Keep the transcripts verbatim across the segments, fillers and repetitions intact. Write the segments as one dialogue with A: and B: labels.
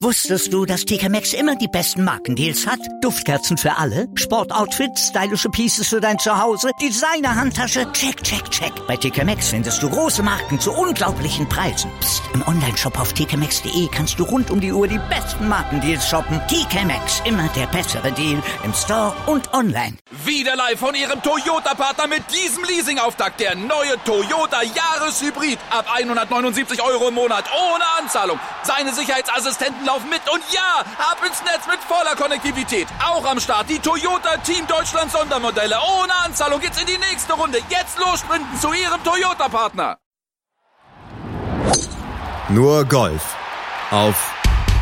A: Wusstest du, dass T K Maxx immer die besten Markendeals hat? Duftkerzen für alle, Sportoutfits, stylische Pieces für dein Zuhause, Designer-Handtasche, check, check, check. Bei T K Maxx findest du große Marken zu unglaublichen Preisen. Psst. Im Onlineshop auf t k maxx punkt d e kannst du rund um die Uhr die besten Markendeals shoppen. T K Maxx, immer der bessere Deal im Store und online.
B: Wieder live von Ihrem Toyota-Partner mit diesem Leasing-Auftakt. Der neue Toyota Jahreshybrid. Ab hundertneunundsiebzig Euro im Monat ohne Anzahlung. Seine Sicherheitsassistenten laufen mit und ja, ab ins Netz mit voller Konnektivität. Auch am Start die Toyota Team Deutschland Sondermodelle. Ohne Anzahlung geht's in die nächste Runde. Jetzt los sprinten zu Ihrem Toyota-Partner.
C: Nur Golf auf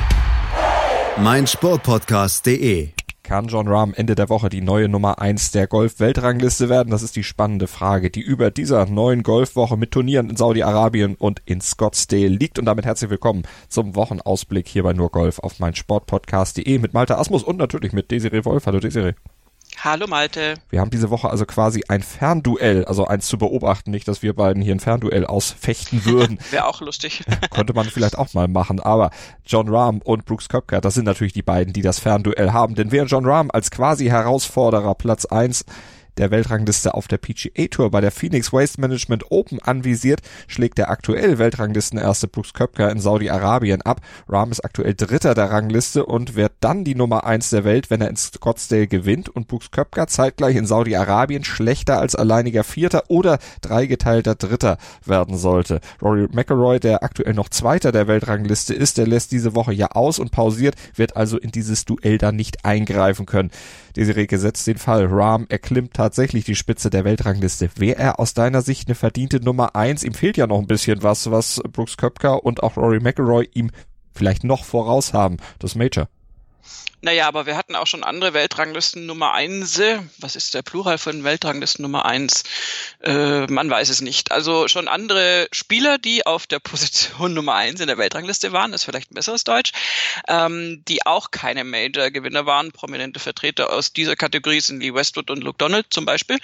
C: meinsportpodcast punkt de.
D: Kann Jon Rahm Ende der Woche die neue Nummer eins der Golf-Weltrangliste werden? Das ist die spannende Frage, die über dieser neuen Golfwoche mit Turnieren in Saudi-Arabien und in Scottsdale liegt. Und damit herzlich willkommen zum Wochenausblick hier bei Nur Golf auf meinsportpodcast punkt de mit Malte Asmus und natürlich mit Desiree Wolf. Hallo Desiree.
E: Hallo Malte.
D: Wir haben diese Woche also quasi ein Fernduell, also eins zu beobachten, nicht, dass wir beiden hier ein Fernduell ausfechten würden.
E: Wäre auch lustig.
D: Konnte man vielleicht auch mal machen, aber Jon Rahm und Brooks Koepka, das sind natürlich die beiden, die das Fernduell haben, denn während Jon Rahm als quasi Herausforderer Platz eins der Weltrangliste auf der P G A Tour bei der Phoenix Waste Management Open anvisiert, schlägt der aktuell Weltranglistenerste Brooks Koepka in Saudi-Arabien ab. Rahm ist aktuell Dritter der Rangliste und wird dann die Nummer eins der Welt, wenn er in Scottsdale gewinnt, und Brooks Koepka zeitgleich in Saudi-Arabien schlechter als alleiniger Vierter oder dreigeteilter Dritter werden sollte. Rory McIlroy, der aktuell noch Zweiter der Weltrangliste ist, der lässt diese Woche ja aus und pausiert, wird also in dieses Duell dann nicht eingreifen können. Desiree, gesetzt den Fall, Rahm erklimmt tatsächlich die Spitze der Weltrangliste. Wäre er aus deiner Sicht eine verdiente Nummer eins? Ihm fehlt ja noch ein bisschen was, was Brooks Koepka und auch Rory McIlroy ihm vielleicht noch voraus haben, das Major.
E: Naja, aber wir hatten auch schon andere Weltranglisten Nummer eins. Was ist der Plural von Weltranglisten Nummer eins? Äh, man weiß es nicht. Also schon andere Spieler, die auf der Position Nummer eins in der Weltrangliste waren, ist vielleicht ein besseres Deutsch, ähm, die auch keine Major-Gewinner waren. Prominente Vertreter aus dieser Kategorie sind Lee Westwood und Luke Donald zum Beispiel.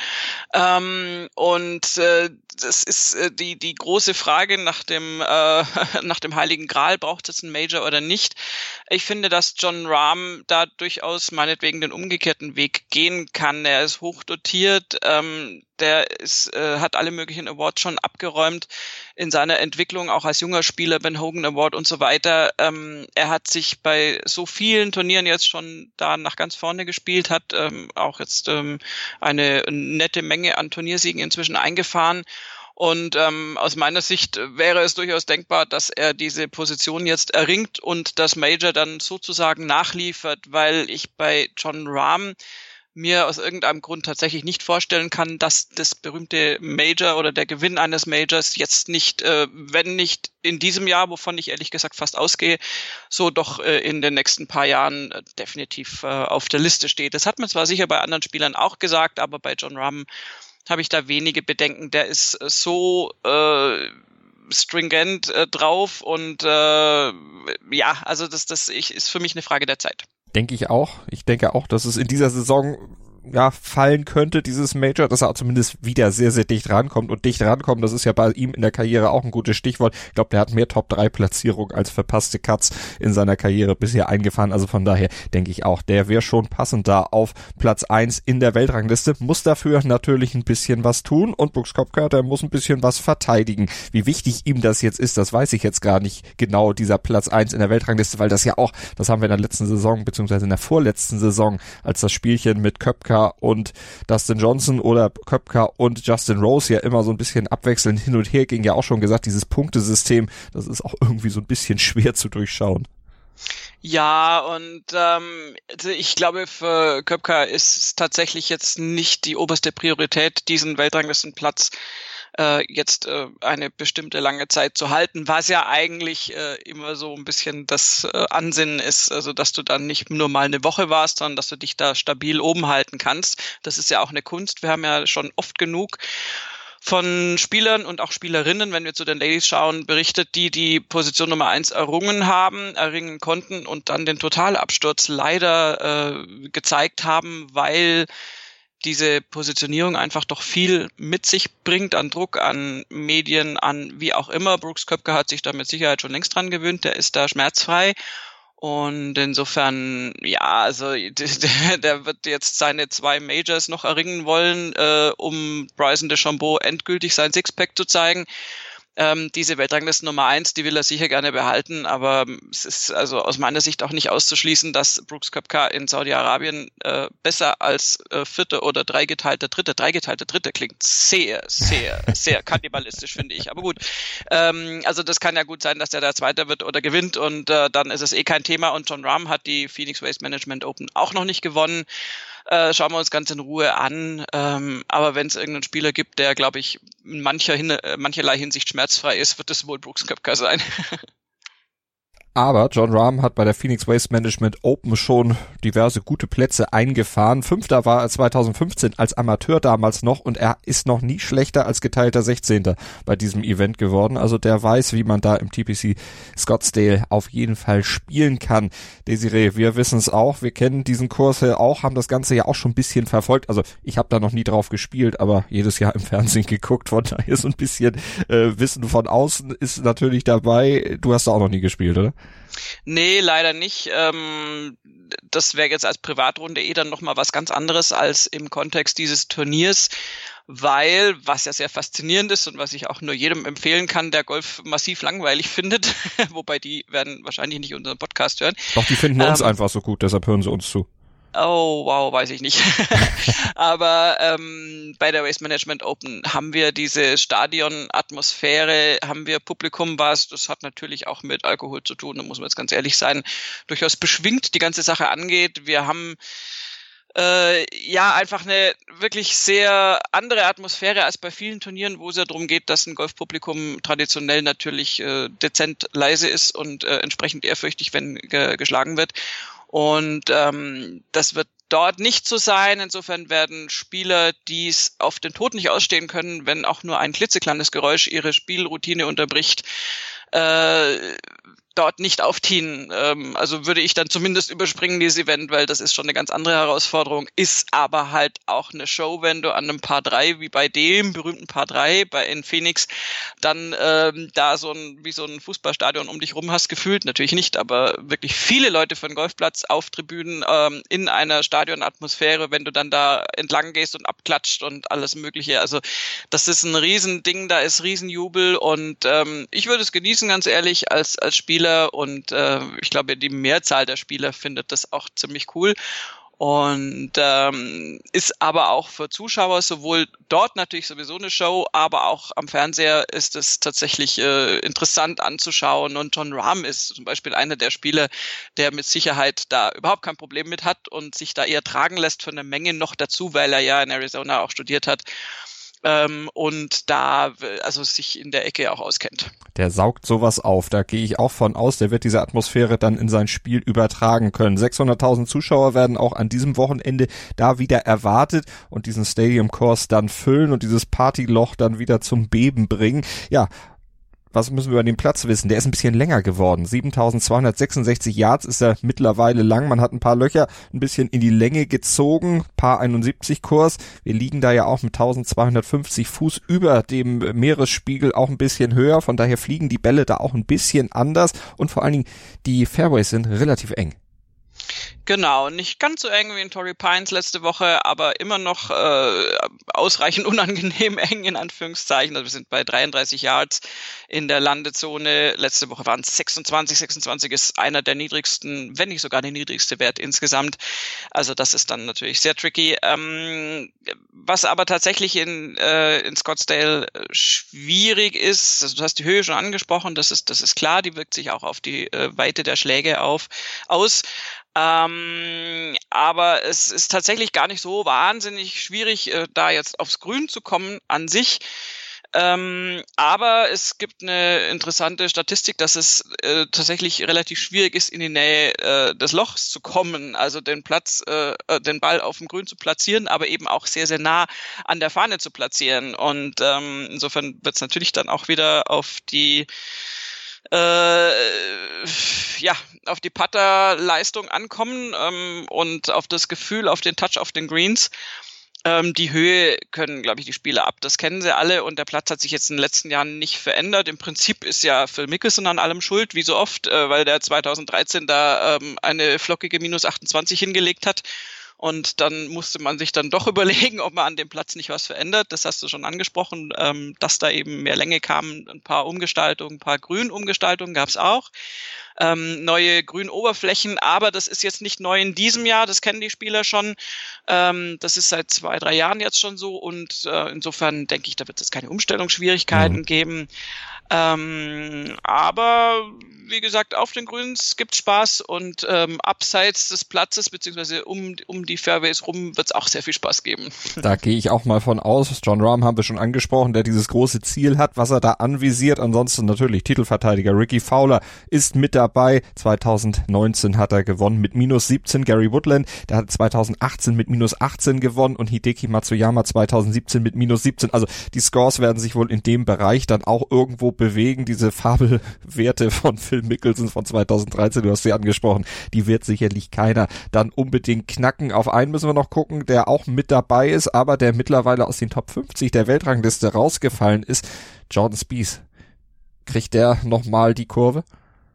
E: Ähm, und äh, das ist äh, die die große Frage nach dem äh, nach dem Heiligen Gral, braucht es einen Major oder nicht? Ich finde, dass Jon Rahm da durchaus meinetwegen den umgekehrten Weg gehen kann. Er ist hochdotiert, ähm, der ist, äh, hat alle möglichen Awards schon abgeräumt in seiner Entwicklung, auch als junger Spieler, Ben Hogan Award und so weiter. Ähm, er hat sich bei so vielen Turnieren jetzt schon da nach ganz vorne gespielt, hat ähm, auch jetzt ähm, eine nette Menge an Turniersiegen inzwischen eingefahren. Und ähm, aus meiner Sicht wäre es durchaus denkbar, dass er diese Position jetzt erringt und das Major dann sozusagen nachliefert, weil ich bei Jon Rahm mir aus irgendeinem Grund tatsächlich nicht vorstellen kann, dass das berühmte Major oder der Gewinn eines Majors jetzt nicht, äh, wenn nicht in diesem Jahr, wovon ich ehrlich gesagt fast ausgehe, so doch äh, in den nächsten paar Jahren äh, definitiv äh, auf der Liste steht. Das hat man zwar sicher bei anderen Spielern auch gesagt, aber bei Jon Rahm habe ich da wenige Bedenken. Der ist äh, so äh, stringent äh, drauf und äh, ja, also das, das ich, ist für mich eine Frage der Zeit.
D: Denke ich auch. Ich denke auch, dass es in dieser Saison ja fallen könnte, dieses Major, dass er auch zumindest wieder sehr, sehr dicht rankommt. Und dicht rankommen, das ist ja bei ihm in der Karriere auch ein gutes Stichwort. Ich glaube, der hat mehr Top drei Platzierungen als verpasste Cuts in seiner Karriere bisher eingefahren. Also von daher denke ich auch, der wäre schon passend da auf Platz eins in der Weltrangliste. Muss dafür natürlich ein bisschen was tun. Und Brooks Koepka, der muss ein bisschen was verteidigen. Wie wichtig ihm das jetzt ist, das weiß ich jetzt gar nicht genau, dieser Platz eins in der Weltrangliste, weil das ja auch, das haben wir in der letzten Saison, beziehungsweise in der vorletzten Saison, als das Spielchen mit Koepka und Dustin Johnson oder Koepka und Justin Rose ja immer so ein bisschen abwechselnd hin und her ging, ja auch schon gesagt, dieses Punktesystem, das ist auch irgendwie so ein bisschen schwer zu durchschauen.
E: Ja, und ähm, ich glaube, für Koepka ist es tatsächlich jetzt nicht die oberste Priorität, diesen Weltranglistenplatz äh, jetzt äh, eine bestimmte lange Zeit zu halten, was ja eigentlich äh, immer so ein bisschen das äh, Ansinnen ist, also dass du dann nicht nur mal eine Woche warst, sondern dass du dich da stabil oben halten kannst. Das ist ja auch eine Kunst. Wir haben ja schon oft genug von Spielern und auch Spielerinnen, wenn wir zu den Ladies schauen, berichtet, die die Position Nummer eins errungen haben, erringen konnten und dann den Totalabsturz leider äh, gezeigt haben, weil diese Positionierung einfach doch viel mit sich bringt an Druck, an Medien, an wie auch immer. Brooks Koepka hat sich da mit Sicherheit schon längst dran gewöhnt, der ist da schmerzfrei. Und insofern, ja, also der, der wird jetzt seine zwei Majors noch erringen wollen, äh, um Bryson DeChambeau endgültig sein Sixpack zu zeigen. Ähm, diese Weltrangliste Nummer eins, die will er sicher gerne behalten, aber es ist also aus meiner Sicht auch nicht auszuschließen, dass Brooks Koepka in Saudi-Arabien äh, besser als äh, vierte oder dreigeteilte Dritte, dreigeteilte Dritte klingt sehr, sehr, sehr kannibalistisch, finde ich. Aber gut, ähm, also das kann ja gut sein, dass der da Zweiter wird oder gewinnt und äh, dann ist es eh kein Thema. Und Jon Rahm hat die Phoenix Waste Management Open auch noch nicht gewonnen. Äh, schauen wir uns ganz in Ruhe an. Ähm, aber wenn es irgendeinen Spieler gibt, der, glaube ich, in mancher Hin- äh, mancherlei Hinsicht schmerzfrei ist, wird es wohl Brooks Koepka sein.
D: Aber Jon Rahm hat bei der Phoenix Waste Management Open schon diverse gute Plätze eingefahren. Fünfter war er zweitausendfünfzehn als Amateur damals noch und er ist noch nie schlechter als geteilter sechzehnter bei diesem Event geworden. Also der weiß, wie man da im T P C Scottsdale auf jeden Fall spielen kann. Desiree, wir wissen es auch, wir kennen diesen Kurs ja auch, haben das Ganze ja auch schon ein bisschen verfolgt. Also ich habe da noch nie drauf gespielt, aber jedes Jahr im Fernsehen geguckt. Von daher so ein bisschen äh, Wissen von außen ist natürlich dabei. Du hast da auch noch nie gespielt, oder?
E: Nee, leider nicht. Ähm, das wäre jetzt als Privatrunde eh dann nochmal was ganz anderes als im Kontext dieses Turniers, weil, was ja sehr faszinierend ist und was ich auch nur jedem empfehlen kann, der Golf massiv langweilig findet, wobei die werden wahrscheinlich nicht unseren Podcast hören.
D: Doch, die finden
E: ähm,
D: uns einfach so gut, deshalb hören sie uns zu.
E: Oh, wow, weiß ich nicht. Aber ähm, bei der Waste Management Open haben wir diese Stadionatmosphäre, haben wir Publikum, was, das hat natürlich auch mit Alkohol zu tun, da muss man jetzt ganz ehrlich sein, durchaus beschwingt die ganze Sache angeht. Wir haben äh, ja einfach eine wirklich sehr andere Atmosphäre als bei vielen Turnieren, wo es ja darum geht, dass ein Golfpublikum traditionell natürlich äh, dezent leise ist und äh, entsprechend ehrfürchtig, wenn ge- geschlagen wird. Und ähm, das wird dort nicht so sein. Insofern werden Spieler, die es auf den Tod nicht ausstehen können, wenn auch nur ein klitzekleines Geräusch ihre Spielroutine unterbricht, äh, dort nicht aufziehen. Ähm, also würde ich dann zumindest überspringen dieses Event, weil das ist schon eine ganz andere Herausforderung, ist aber halt auch eine Show, wenn du an einem Par drei, wie bei dem berühmten Par drei bei in Phoenix, dann ähm, da so ein wie so ein Fußballstadion um dich rum hast, gefühlt, natürlich nicht, aber wirklich viele Leute für den Golfplatz auf Tribünen ähm, in einer Stadionatmosphäre, wenn du dann da entlang gehst und abklatscht und alles mögliche. Also das ist ein Riesending, da ist Riesenjubel und ähm, ich würde es genießen, ganz ehrlich, als als Spieler. Und äh, ich glaube, die Mehrzahl der Spieler findet das auch ziemlich cool und ähm, ist aber auch für Zuschauer sowohl dort natürlich sowieso eine Show, aber auch am Fernseher ist es tatsächlich äh, interessant anzuschauen. Und Jon Rahm ist zum Beispiel einer der Spieler, der mit Sicherheit da überhaupt kein Problem mit hat und sich da eher tragen lässt von der Menge noch dazu, weil er ja in Arizona auch studiert hat. Ähm, und da also sich in der Ecke auch auskennt.
D: Der saugt sowas auf, da gehe ich auch von aus, der wird diese Atmosphäre dann in sein Spiel übertragen können. sechshunderttausend Zuschauer werden auch an diesem Wochenende da wieder erwartet und diesen Stadium Course dann füllen und dieses Partyloch dann wieder zum Beben bringen. Ja, was müssen wir über den Platz wissen? Der ist ein bisschen länger geworden. siebentausendzweihundertsechsundsechzig Yards ist er mittlerweile lang. Man hat ein paar Löcher ein bisschen in die Länge gezogen. Par einundsiebzig Kurs. Wir liegen da ja auch mit eintausendzweihundertfünfzig Fuß über dem Meeresspiegel auch ein bisschen höher. Von daher fliegen die Bälle da auch ein bisschen anders. Und vor allen Dingen, die Fairways sind relativ eng.
E: Genau, nicht ganz so eng wie in Torrey Pines letzte Woche, aber immer noch äh, ausreichend unangenehm eng in Anführungszeichen. Also wir sind bei dreiunddreißig Yards in der Landezone. Letzte Woche waren es sechsundzwanzig. sechsundzwanzig ist einer der niedrigsten, wenn nicht sogar der niedrigste Wert insgesamt. Also das ist dann natürlich sehr tricky. Ähm, was aber tatsächlich in, äh, in Scottsdale schwierig ist, also du hast die Höhe schon angesprochen, das ist, das ist klar, die wirkt sich auch auf die äh, Weite der Schläge auf, aus. Ähm, aber es ist tatsächlich gar nicht so wahnsinnig schwierig, äh, da jetzt aufs Grün zu kommen an sich. Ähm, aber es gibt eine interessante Statistik, dass es äh, tatsächlich relativ schwierig ist, in die Nähe äh, des Lochs zu kommen, also den Platz, äh, den Ball auf dem Grün zu platzieren, aber eben auch sehr, sehr nah an der Fahne zu platzieren. Und ähm, insofern wird es natürlich dann auch wieder auf die Äh, ja, auf die Putterleistung ankommen ähm, und auf das Gefühl, auf den Touch auf den Greens. Ähm, die Höhe können, glaube ich, die Spieler ab. Das kennen sie alle und der Platz hat sich jetzt in den letzten Jahren nicht verändert. Im Prinzip ist ja Phil Mickelson an allem schuld, wie so oft, äh, weil der zweitausenddreizehn da ähm, eine flockige minus achtundzwanzig hingelegt hat. Und dann musste man sich dann doch überlegen, ob man an dem Platz nicht was verändert. Das hast du schon angesprochen, ähm, dass da eben mehr Länge kam, ein paar Umgestaltungen, ein paar Grünumgestaltungen gab es auch. Ähm, neue Grünoberflächen, aber das ist jetzt nicht neu in diesem Jahr, das kennen die Spieler schon. Ähm, das ist seit zwei, drei Jahren jetzt schon so und äh, insofern denke ich, da wird es keine Umstellungsschwierigkeiten mhm. geben. Ähm, aber wie gesagt, auf den Grüns gibt's Spaß und ähm, abseits des Platzes beziehungsweise um, um die Fairways rum wird's auch sehr viel Spaß geben.
D: Da gehe ich auch mal von aus. Jon Rahm haben wir schon angesprochen, der dieses große Ziel hat, was er da anvisiert. Ansonsten natürlich Titelverteidiger Ricky Fowler ist mit dabei. zweitausendneunzehn hat er gewonnen mit minus siebzehn. Gary Woodland, der hat zweitausendachtzehn mit minus achtzehn gewonnen und Hideki Matsuyama zweitausendsiebzehn mit minus siebzehn. Also die Scores werden sich wohl in dem Bereich dann auch irgendwo bewegen. Diese Fabelwerte von Phil Mickelson von zweitausenddreizehn, du hast sie angesprochen, die wird sicherlich keiner dann unbedingt knacken. Auf einen müssen wir noch gucken, der auch mit dabei ist, aber der mittlerweile aus den Top fünfzig der Weltrangliste rausgefallen ist. Jordan Spieth. Kriegt der nochmal die Kurve?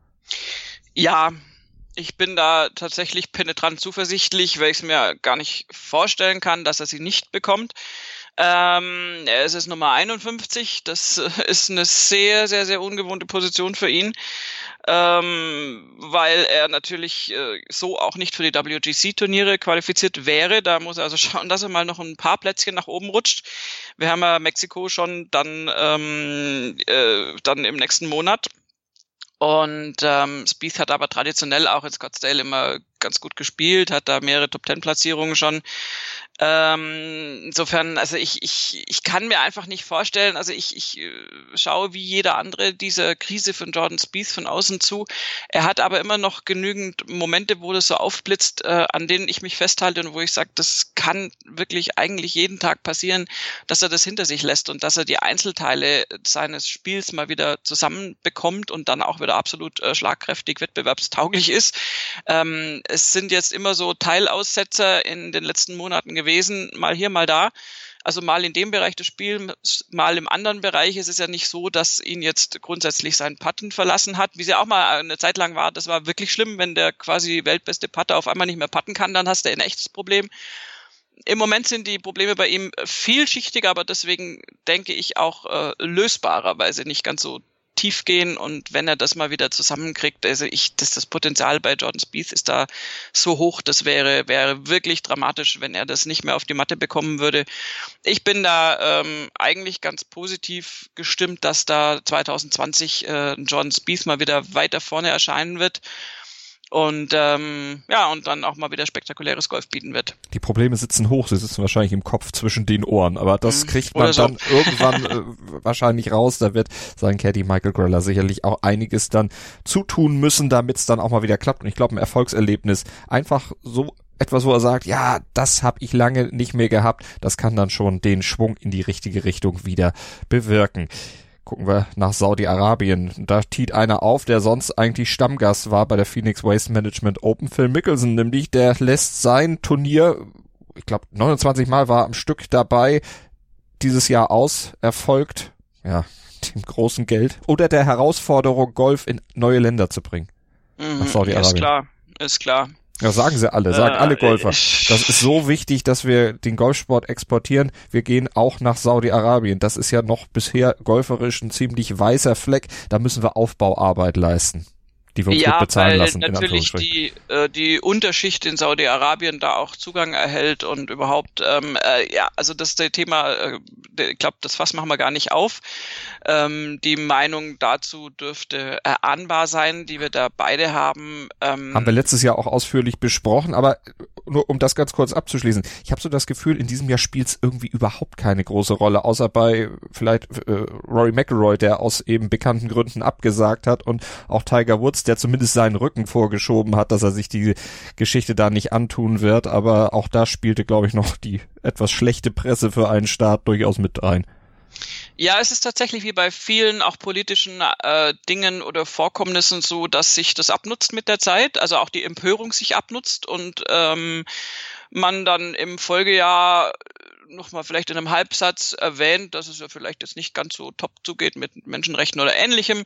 E: Ja, ich bin da tatsächlich penetrant zuversichtlich, weil ich es mir gar nicht vorstellen kann, dass er sie nicht bekommt. Ähm, er ist jetzt Nummer einundfünfzig, das ist eine sehr, sehr, sehr ungewohnte Position für ihn, ähm, weil er natürlich äh, so auch nicht für die W G C-Turniere qualifiziert wäre. Da muss er also schauen, dass er mal noch ein paar Plätzchen nach oben rutscht. Wir haben ja Mexiko schon dann, ähm, äh, dann im nächsten Monat. Und ähm, Spieth hat aber traditionell auch in Scottsdale immer ganz gut gespielt, hat da mehrere Top-Ten-Platzierungen schon. Ähm, insofern, also ich ich ich kann mir einfach nicht vorstellen, also ich ich äh, schaue wie jeder andere dieser Krise von Jordan Spieth von außen zu. Er hat aber immer noch genügend Momente, wo das so aufblitzt, äh, an denen ich mich festhalte und wo ich sage, das kann wirklich eigentlich jeden Tag passieren, dass er das hinter sich lässt und dass er die Einzelteile seines Spiels mal wieder zusammenbekommt und dann auch wieder absolut äh, schlagkräftig, wettbewerbstauglich ist. Ähm, es sind jetzt immer so Teilaussetzer in den letzten Monaten gewesen, mal hier, mal da. Also mal in dem Bereich des Spiels, mal im anderen Bereich. Es ist ja nicht so, dass ihn jetzt grundsätzlich sein Putten verlassen hat, wie es ja auch mal eine Zeit lang war. Das war wirklich schlimm, wenn der quasi weltbeste Putter auf einmal nicht mehr putten kann, dann hast du ein echtes Problem. Im Moment sind die Probleme bei ihm vielschichtiger, aber deswegen denke ich auch äh, lösbarer, weil sie nicht ganz so tief gehen und wenn er das mal wieder zusammenkriegt, also ich, das, das Potenzial bei Jordan Spieth ist da so hoch, das wäre wäre wirklich dramatisch, wenn er das nicht mehr auf die Matte bekommen würde. Ich bin da ähm, eigentlich ganz positiv gestimmt, dass da zwanzig zwanzig äh, Jordan Spieth mal wieder weiter vorne erscheinen wird. Und ähm, ja, und dann auch mal wieder spektakuläres Golf bieten wird.
D: Die Probleme sitzen hoch, sie sitzen wahrscheinlich im Kopf zwischen den Ohren, aber das mhm. kriegt man so. dann irgendwann äh, wahrscheinlich raus. Da wird sein Caddy Michael Greller sicherlich auch einiges dann zutun müssen, damit es dann auch mal wieder klappt. Und ich glaube, ein Erfolgserlebnis, einfach so etwas, wo er sagt, ja, das habe ich lange nicht mehr gehabt, das kann dann schon den Schwung in die richtige Richtung wieder bewirken. Gucken wir nach Saudi-Arabien. Da tiet einer auf, der sonst eigentlich Stammgast war bei der Phoenix Waste Management Open. Phil Mickelson nämlich, der lässt sein Turnier, ich glaube neunundzwanzig Mal war am Stück dabei, dieses Jahr aus, erfolgt, ja, dem großen Geld oder der Herausforderung, Golf in neue Länder zu bringen.
E: Mhm, nach Saudi-Arabien. Ist klar, ist klar.
D: Ja, sagen sie alle, sagen äh, alle Golfer. Das ist so wichtig, dass wir den Golfsport exportieren. Wir gehen auch nach Saudi-Arabien. Das ist ja noch bisher golferisch ein ziemlich weißer Fleck. Da müssen wir Aufbauarbeit leisten, die wir uns
E: ja,
D: gut bezahlen
E: weil
D: lassen.
E: Natürlich die äh, die Unterschicht in Saudi-Arabien da auch Zugang erhält und überhaupt ähm, äh, ja, also das ist das Thema. Äh, ich glaube, das Fass machen wir gar nicht auf. Ähm, die Meinung dazu dürfte erahnbar sein, die wir da beide haben. Ähm,
D: haben wir letztes Jahr auch ausführlich besprochen, aber nur um das ganz kurz abzuschließen. Ich habe so das Gefühl, in diesem Jahr spielt es irgendwie überhaupt keine große Rolle, außer bei vielleicht äh, Rory McIlroy, der aus eben bekannten Gründen abgesagt hat und auch Tiger Woods, der zumindest seinen Rücken vorgeschoben hat, dass er sich die Geschichte da nicht antun wird, aber auch da spielte, glaube ich, noch die etwas schlechte Presse für einen Start durchaus mit rein.
E: Ja, es ist tatsächlich wie bei vielen auch politischen äh, Dingen oder Vorkommnissen so, dass sich das abnutzt mit der Zeit, also auch die Empörung sich abnutzt und ähm, man dann im Folgejahr nochmal vielleicht in einem Halbsatz erwähnt, dass es ja vielleicht jetzt nicht ganz so top zugeht mit Menschenrechten oder Ähnlichem.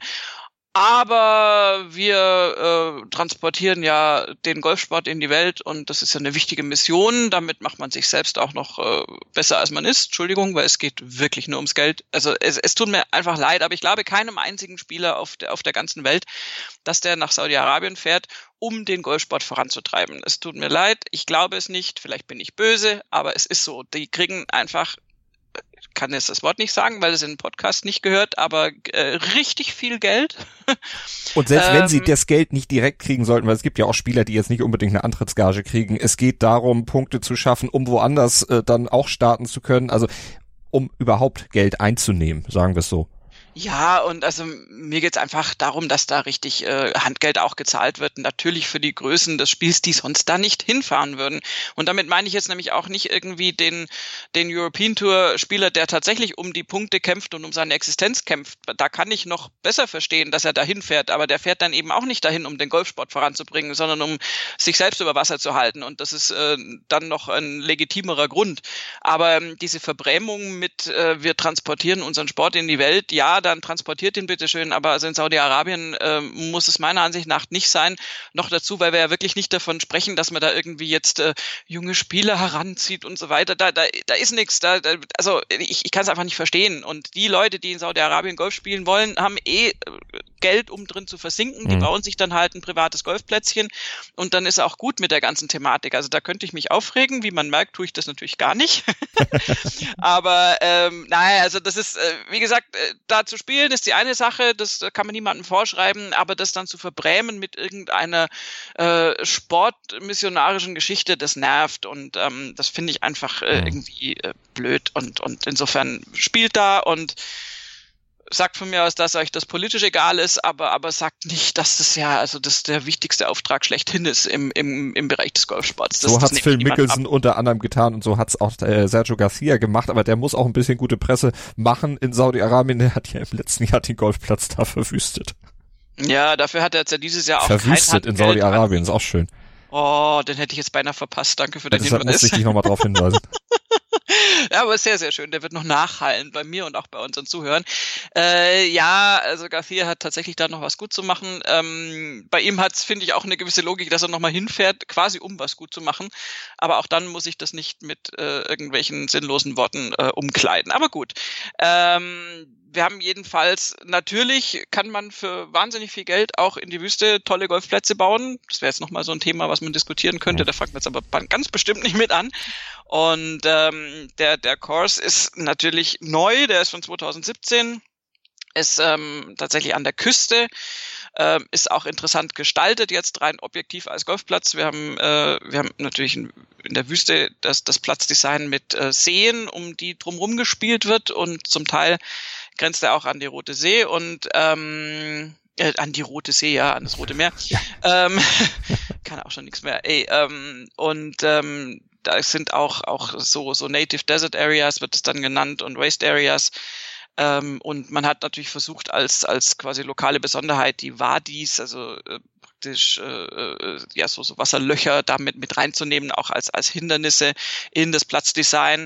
E: Aber wir äh, transportieren ja den Golfsport in die Welt und das ist ja eine wichtige Mission. Damit macht man sich selbst auch noch äh, besser, als man ist. Entschuldigung, weil es geht wirklich nur ums Geld. Also es, es tut mir einfach leid, aber ich glaube keinem einzigen Spieler auf der, auf der ganzen Welt, dass der nach Saudi-Arabien fährt, um den Golfsport voranzutreiben. Es tut mir leid, ich glaube es nicht, vielleicht bin ich böse, aber es ist so. Die kriegen einfach, ich kann jetzt das Wort nicht sagen, weil es in den Podcast nicht gehört, aber äh, richtig viel Geld.
D: Und selbst
E: ähm,
D: wenn sie das Geld nicht direkt kriegen sollten, weil es gibt ja auch Spieler, die jetzt nicht unbedingt eine Antrittsgage kriegen, es geht darum, Punkte zu schaffen, um woanders äh, dann auch starten zu können, also um überhaupt Geld einzunehmen, sagen wir es so.
E: Ja, und also mir geht's einfach darum, dass da richtig äh, Handgeld auch gezahlt wird. Natürlich für die Größen des Spiels, die sonst da nicht hinfahren würden. Und damit meine ich jetzt nämlich auch nicht irgendwie den den European Tour Spieler, der tatsächlich um die Punkte kämpft und um seine Existenz kämpft. Da kann ich noch besser verstehen, dass er dahin fährt. Aber der fährt dann eben auch nicht dahin, um den Golfsport voranzubringen, sondern um sich selbst über Wasser zu halten. Und das ist äh, dann noch ein legitimerer Grund. Aber ähm, diese Verbrämung mit, äh, wir transportieren unseren Sport in die Welt, ja, dann transportiert ihn bitteschön, aber also in Saudi-Arabien äh, muss es meiner Ansicht nach nicht sein. Noch dazu, weil wir ja wirklich nicht davon sprechen, dass man da irgendwie jetzt äh, junge Spieler heranzieht und so weiter. Da, da, da ist nichts. Da, da, also ich, ich kann es einfach nicht verstehen. Und die Leute, die in Saudi-Arabien Golf spielen wollen, haben eh äh, Geld, um drin zu versinken. Die mhm. bauen sich dann halt ein privates Golfplätzchen und dann ist auch gut mit der ganzen Thematik. Also da könnte ich mich aufregen. Wie man merkt, tue ich das natürlich gar nicht. aber ähm, naja, also das ist, äh, wie gesagt, äh, da zu spielen ist die eine Sache, das kann man niemandem vorschreiben, aber das dann zu verbrämen mit irgendeiner äh, sportmissionarischen Geschichte, das nervt und ähm, das finde ich einfach äh, irgendwie äh, blöd und und insofern spielt da und sagt von mir aus, dass euch das politisch egal ist, aber aber sagt nicht, dass das ja also das der wichtigste Auftrag schlechthin ist im im im Bereich des Golfsports. Das,
D: so
E: das
D: hat's Phil Mickelson ab. unter anderem getan und so hat's auch äh, Sergio Garcia gemacht, aber der muss auch ein bisschen gute Presse machen in Saudi-Arabien. Der hat ja im letzten Jahr den Golfplatz da verwüstet.
E: Ja, dafür hat er jetzt ja dieses Jahr auch
D: verwüstet in Saudi-Arabien, ist auch schön.
E: Oh, den hätte ich jetzt beinahe verpasst. Danke für den
D: Hinweis. Deshalb muss ich dich nochmal drauf hinweisen.
E: Ja, aber sehr, sehr schön. Der wird noch nachhallen bei mir und auch bei unseren Zuhörern. Äh, ja, also Garcia hat tatsächlich da noch was gut zu machen. Ähm, bei ihm hat's, finde ich, auch eine gewisse Logik, dass er nochmal hinfährt, quasi um was gut zu machen. Aber auch dann muss ich das nicht mit äh, irgendwelchen sinnlosen Worten äh, umkleiden. Aber gut. Ähm, wir haben jedenfalls, natürlich kann man für wahnsinnig viel Geld auch in die Wüste tolle Golfplätze bauen. Das wäre jetzt nochmal so ein Thema, was man diskutieren könnte. Da fangen wir jetzt aber ganz bestimmt nicht mit an. Und ähm, der der Course ist natürlich neu, der ist von zwanzig siebzehn, ist ähm, tatsächlich an der Küste, ähm, ist auch interessant gestaltet, jetzt rein objektiv als Golfplatz. Wir haben äh, wir haben natürlich in, in der Wüste das das Platzdesign mit äh, Seen, um die drumherum gespielt wird und zum Teil grenzt er auch an die Rote See und ähm, äh, an die Rote See, ja, an das Rote Meer. Ja. Ähm, kann auch schon nichts mehr. Ey, ähm, und ähm, da sind auch auch so so Native Desert Areas wird es dann genannt und Waste Areas. Ähm, und man hat natürlich versucht als als quasi lokale Besonderheit die Wadis, also äh, praktisch äh, ja so so Wasserlöcher damit mit reinzunehmen, auch als als Hindernisse in das Platzdesign.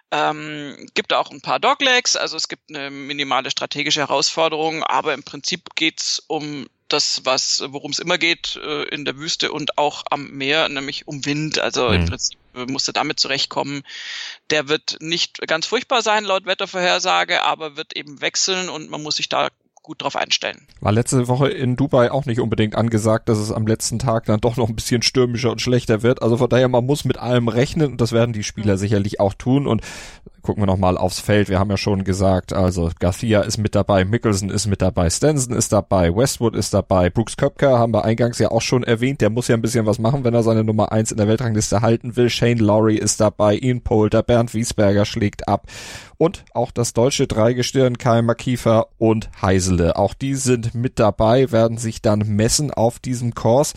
E: Ähm, gibt auch ein paar Doglegs, also es gibt eine minimale strategische Herausforderung, aber im Prinzip geht's um das, was worum es immer geht äh, in der Wüste und auch am Meer, nämlich um Wind. Also mhm. im Prinzip musst du damit zurechtkommen. Der wird nicht ganz furchtbar sein laut Wettervorhersage, aber wird eben wechseln und man muss sich da gut drauf einstellen.
D: War letzte Woche in Dubai auch nicht unbedingt angesagt, dass es am letzten Tag dann doch noch ein bisschen stürmischer und schlechter wird. Also von daher, man muss mit allem rechnen und das werden die Spieler mhm. sicherlich auch tun. Und gucken wir nochmal aufs Feld. Wir haben ja schon gesagt, also Garcia ist mit dabei, Mickelson ist mit dabei, Stenson ist dabei, Westwood ist dabei, Brooks Koepka haben wir eingangs ja auch schon erwähnt. Der muss ja ein bisschen was machen, wenn er seine Nummer eins in der Weltrangliste halten will. Shane Lowry ist dabei, Ian Poulter, Bernd Wiesberger schlägt ab. Und auch das deutsche Dreigestirn Keimer Kiefer und Heisele. Auch die sind mit dabei, werden sich dann messen auf diesem Kurs.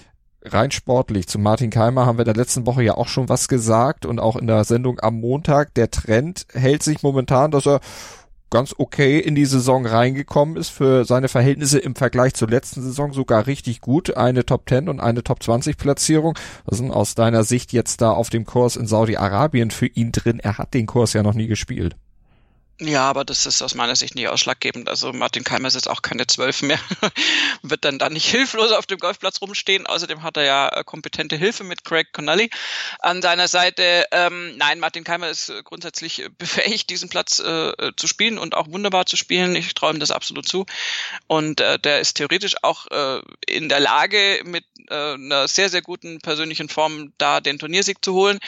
D: Rein sportlich, zu Martin Keimer haben wir in der letzten Woche ja auch schon was gesagt und auch in der Sendung am Montag. Der Trend hält sich momentan, dass er ganz okay in die Saison reingekommen ist, für seine Verhältnisse im Vergleich zur letzten Saison sogar richtig gut. Eine Top zehn und eine Top zwanzig Platzierung. Was sind aus deiner Sicht jetzt da auf dem Kurs in Saudi-Arabien für ihn drin? Er hat den Kurs ja noch nie gespielt.
E: Ja, aber das ist aus meiner Sicht nicht ausschlaggebend. Also Martin Kaymer ist jetzt auch keine zwölf mehr, wird dann da nicht hilflos auf dem Golfplatz rumstehen. Außerdem hat er ja kompetente Hilfe mit Craig Connolly an seiner Seite. Ähm, nein, Martin Kaymer ist grundsätzlich befähigt, diesen Platz äh, zu spielen und auch wunderbar zu spielen. Ich traue ihm das absolut zu. Und äh, der ist theoretisch auch äh, in der Lage, mit äh, einer sehr, sehr guten persönlichen Form da den Turniersieg zu holen.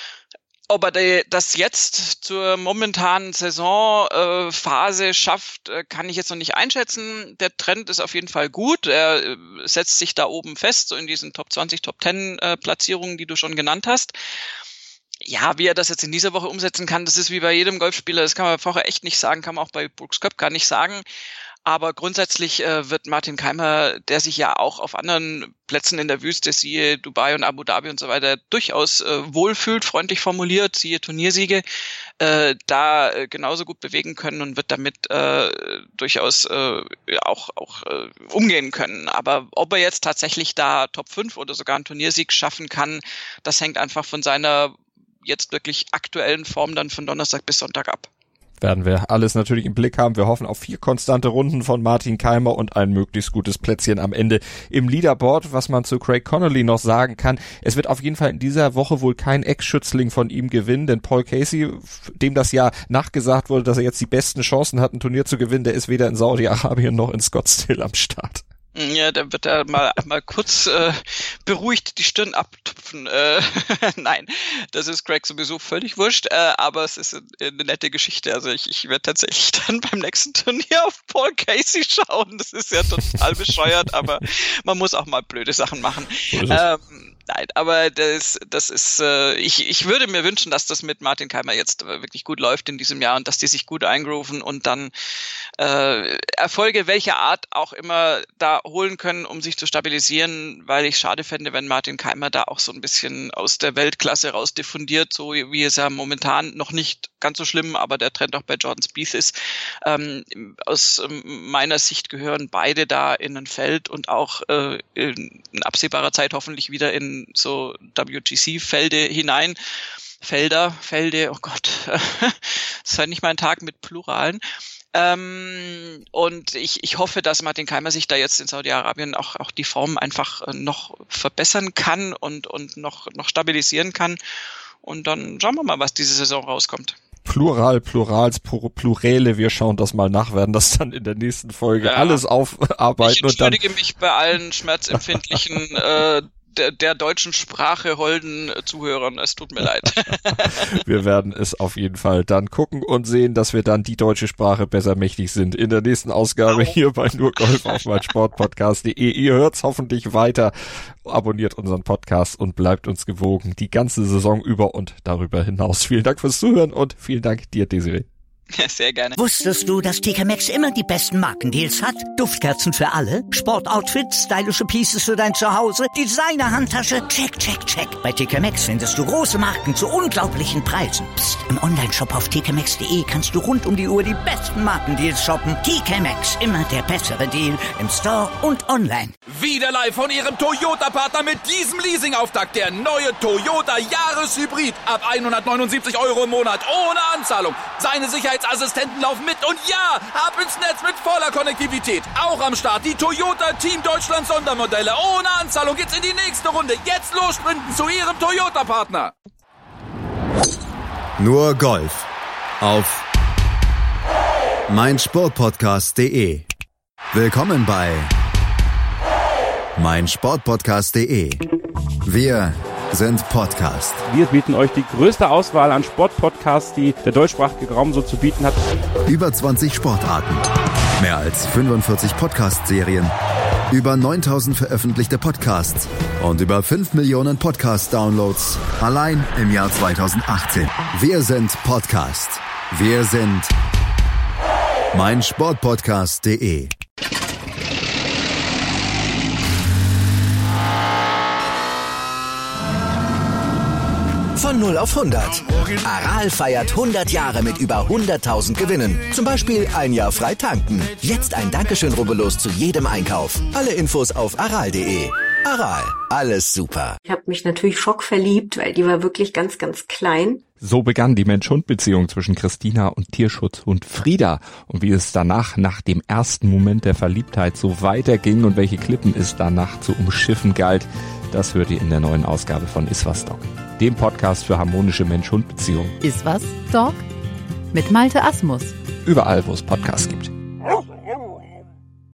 E: Ob er das jetzt zur momentanen Saisonphase schafft, kann ich jetzt noch nicht einschätzen. Der Trend ist auf jeden Fall gut. Er setzt sich da oben fest, so in diesen Top zwanzig, Top zehn Platzierungen, die du schon genannt hast. Ja, wie er das jetzt in dieser Woche umsetzen kann, das ist wie bei jedem Golfspieler. Das kann man vorher echt nicht sagen, kann man auch bei Brooks Koepka nicht sagen. Aber grundsätzlich äh, wird Martin Kaymer, der sich ja auch auf anderen Plätzen in der Wüste, siehe Dubai und Abu Dhabi und so weiter, durchaus äh, wohlfühlt, freundlich formuliert, siehe Turniersiege, äh, da äh, genauso gut bewegen können und wird damit äh, durchaus äh, auch, auch äh, umgehen können. Aber ob er jetzt tatsächlich da Top fünf oder sogar einen Turniersieg schaffen kann, das hängt einfach von seiner jetzt wirklich aktuellen Form dann von Donnerstag bis Sonntag ab.
D: Werden wir alles natürlich im Blick haben. Wir hoffen auf vier konstante Runden von Martin Kaymer und ein möglichst gutes Plätzchen am Ende im Leaderboard. Was man zu Craig Connolly noch sagen kann, es wird auf jeden Fall in dieser Woche wohl kein Ex-Schützling von ihm gewinnen, denn Paul Casey, dem das ja nachgesagt wurde, dass er jetzt die besten Chancen hat, ein Turnier zu gewinnen, der ist weder in Saudi-Arabien noch in Scottsdale am Start.
E: Ja, da wird er mal mal kurz äh, beruhigt die Stirn abtupfen. Äh, Nein, das ist Craig sowieso völlig wurscht, äh, aber es ist eine nette Geschichte. Also ich, ich werde tatsächlich dann beim nächsten Turnier auf Paul Casey schauen. Das ist ja total bescheuert, aber man muss auch mal blöde Sachen machen. So ist es. Ähm, Nein, aber das, das ist, äh, ich, ich würde mir wünschen, dass das mit Martin Kaymer jetzt wirklich gut läuft in diesem Jahr und dass die sich gut eingrooven und dann äh, Erfolge welcher Art auch immer da holen können, um sich zu stabilisieren, weil ich schade fände, wenn Martin Kaymer da auch so ein bisschen aus der Weltklasse raus diffundiert, so wie es ja momentan noch nicht ganz so schlimm, aber der Trend auch bei Jordan Spieth ist. Ähm, aus ähm, meiner Sicht gehören beide da in ein Feld und auch äh, in, in absehbarer Zeit hoffentlich wieder in so W G C-Felde hinein. Felder, Felde, oh Gott, das ist halt nicht mal ein Tag mit Pluralen. Ähm, und ich, ich hoffe, dass Martin Kaymer sich da jetzt in Saudi-Arabien auch, auch die Form einfach noch verbessern kann und, und noch, noch stabilisieren kann. Und dann schauen wir mal, was diese Saison rauskommt.
D: Plural, Plurals, Pluräle, wir schauen das mal nach, werden das dann in der nächsten Folge ja. alles aufarbeiten.
E: Ich entschuldige und dann mich bei allen schmerzempfindlichen äh, Der, der deutschen Sprache holden Zuhörern. Es tut mir leid.
D: Wir werden es auf jeden Fall dann gucken und sehen, dass wir dann die deutsche Sprache besser mächtig sind. In der nächsten Ausgabe oh. hier bei Nur Golf auf meinsportpodcast punkt de. Ihr hört's hoffentlich weiter. Abonniert unseren Podcast und bleibt uns gewogen die ganze Saison über und darüber hinaus. Vielen Dank fürs Zuhören und vielen Dank dir, Desiree.
E: Ja, sehr gerne.
A: Wusstest du, dass T K Maxx immer die besten Markendeals hat? Duftkerzen für alle, Sportoutfits, stylische Pieces für dein Zuhause, Designer-Handtasche, check, check, check. Bei T K Maxx findest du große Marken zu unglaublichen Preisen. Psst. Im Onlineshop auf t k maxx punkt de kannst du rund um die Uhr die besten Markendeals shoppen. T K Maxx, immer der bessere Deal im Store und online.
B: Wieder live von ihrem Toyota-Partner mit diesem Leasing-Auftakt. Der neue Toyota Jahreshybrid. Ab hundertneunundsiebzig Euro im Monat ohne Anzahlung. Seine Sicherheitsassistenten laufen mit und ja, ab ins Netz mit voller Konnektivität. Auch am Start die Toyota Team Deutschland Sondermodelle. Ohne Anzahlung geht's in die nächste Runde. Jetzt los sprinten zu ihrem Toyota-Partner.
C: Nur Golf auf meinsportpodcast punkt de. Willkommen bei meinsportpodcast punkt de. Wir sind Podcast.
F: Wir bieten euch die größte Auswahl an Sportpodcasts, die der deutschsprachige Raum so zu bieten hat.
C: Über zwanzig Sportarten, mehr als fünfundvierzig Podcast-Serien, über neuntausend veröffentlichte Podcasts und über fünf Millionen Podcast-Downloads allein im Jahr zweitausendachtzehn. Wir sind Podcast. Wir sind meinsportpodcast punkt de.
G: Von null auf hundert. Aral feiert hundert Jahre mit über hunderttausend Gewinnen. Zum Beispiel ein Jahr frei tanken. Jetzt ein Dankeschön, rubbellos zu jedem Einkauf. Alle Infos auf aral punkt de. Aral, alles super.
H: Ich habe mich natürlich schockverliebt, weil die war wirklich ganz, ganz klein.
D: So begann die Mensch-Hund-Beziehung zwischen Christina und Tierschutzhund Frieda. Und wie es danach, nach dem ersten Moment der Verliebtheit, so weiterging und welche Klippen es danach zu umschiffen galt, das hört ihr in der neuen Ausgabe von Iswas Dog, dem Podcast für harmonische Mensch-Hund-Beziehungen.
I: Iswas Dog? Mit Malte Asmus.
D: Überall, wo es Podcasts gibt.